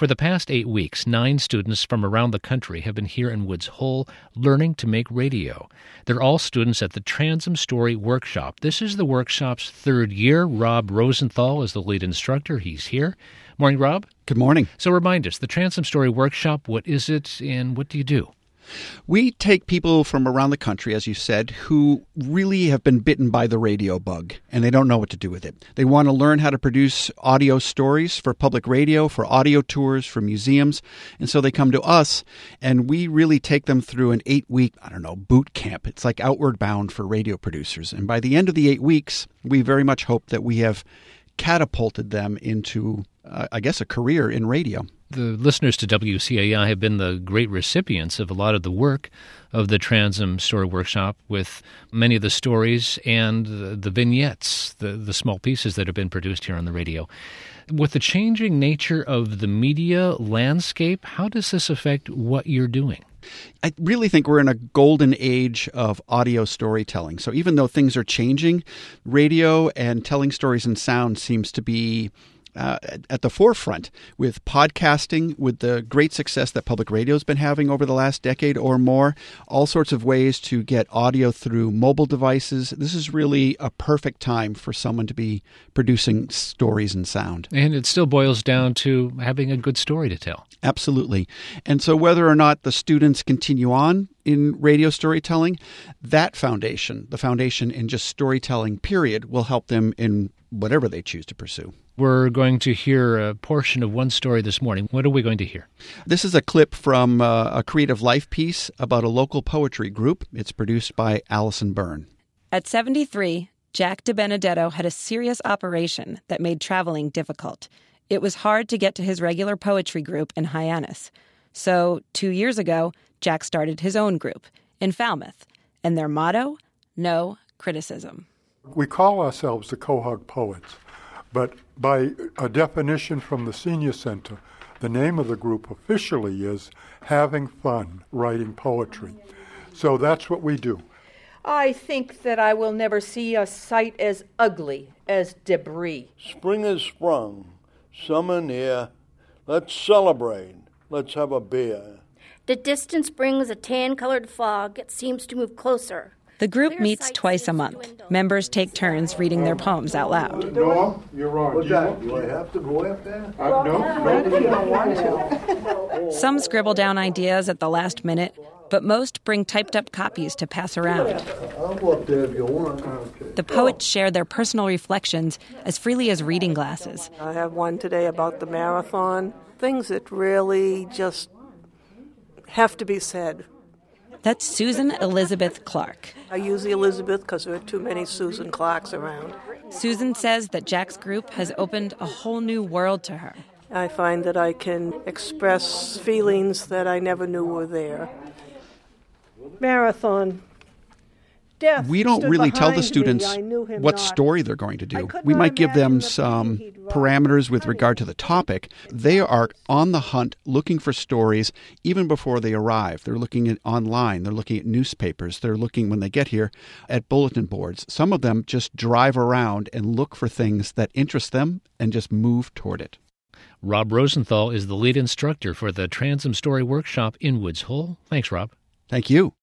For the past 8 weeks, 9 students from around the country have been here in Woods Hole learning to make radio. They're all students at the Transom Story Workshop. This is the workshop's 3rd year. Rob Rosenthal is the lead instructor. He's here. Morning, Rob. Good morning. So remind us, the Transom Story Workshop, what is it and what do you do? We take people from around the country, as you said, who really have been bitten by the radio bug, and they don't know what to do with it. They want to learn how to produce audio stories for public radio, for audio tours, for museums, and so they come to us, and we really take them through an 8-week, boot camp. It's like Outward Bound for radio producers. And by the end of the 8 weeks, we very much hope that we have catapulted them into, a career in radio. The listeners to WCAI have been the great recipients of a lot of the work of the Transom Story Workshop, with many of the stories and the vignettes, the small pieces that have been produced here on the radio. With the changing nature of the media landscape, how does this affect what you're doing? I really think we're in a golden age of audio storytelling. So even though things are changing, radio and telling stories in sound seems to be at the forefront, with podcasting, with the great success that public radio has been having over the last decade or more, all sorts of ways to get audio through mobile devices. This is really a perfect time for someone to be producing stories in sound. And it still boils down to having a good story to tell. Absolutely. And so whether or not the students continue on in radio storytelling, that foundation, the foundation in just storytelling, period, will help them in whatever they choose to pursue. We're going to hear a portion of one story this morning. What are we going to hear? This is a clip from a Creative Life piece about a local poetry group. It's produced by Allison Byrne. At 73, Jack DiBenedetto had a serious operation that made traveling difficult. It was hard to get to his regular poetry group in Hyannis. So 2 years ago, Jack started his own group in Falmouth. And their motto, no criticism. We call ourselves the Quahog Poets, but by a definition from the Senior Center, the name of the group officially is Having Fun Writing Poetry. So that's what we do. I think that I will never see a sight as ugly as debris. Spring has sprung, summer near. Let's celebrate. Let's have a beer. The distance brings a tan-colored fog. It seems to move closer. The group meets twice a month. Members take turns reading their poems out loud. No, you're on. What's that? Do I have to go up there? No, you don't want to. Some scribble down ideas at the last minute, but most bring typed-up copies to pass around. I'll go up there if you want. Okay. The poets share their personal reflections as freely as reading glasses. I have one today about the marathon, things that really just have to be said. That's Susan Elizabeth Clark. I use the Elizabeth because there are too many Susan Clarks around. Susan says that Jack's group has opened a whole new world to her. I find that I can express feelings that I never knew were there. Marathon. Death We don't stood really tell the behind students me. I knew him what not. story they're going to I do. could We not might give them imagine the some pain he'd wrought. parameters with regard to the topic. They are on the hunt looking for stories even before they arrive. They're looking at online. They're looking at newspapers. They're looking, when they get here, at bulletin boards. Some of them just drive around and look for things that interest them and just move toward it. Rob Rosenthal is the lead instructor for the Transom Story Workshop in Woods Hole. Thanks, Rob. Thank you.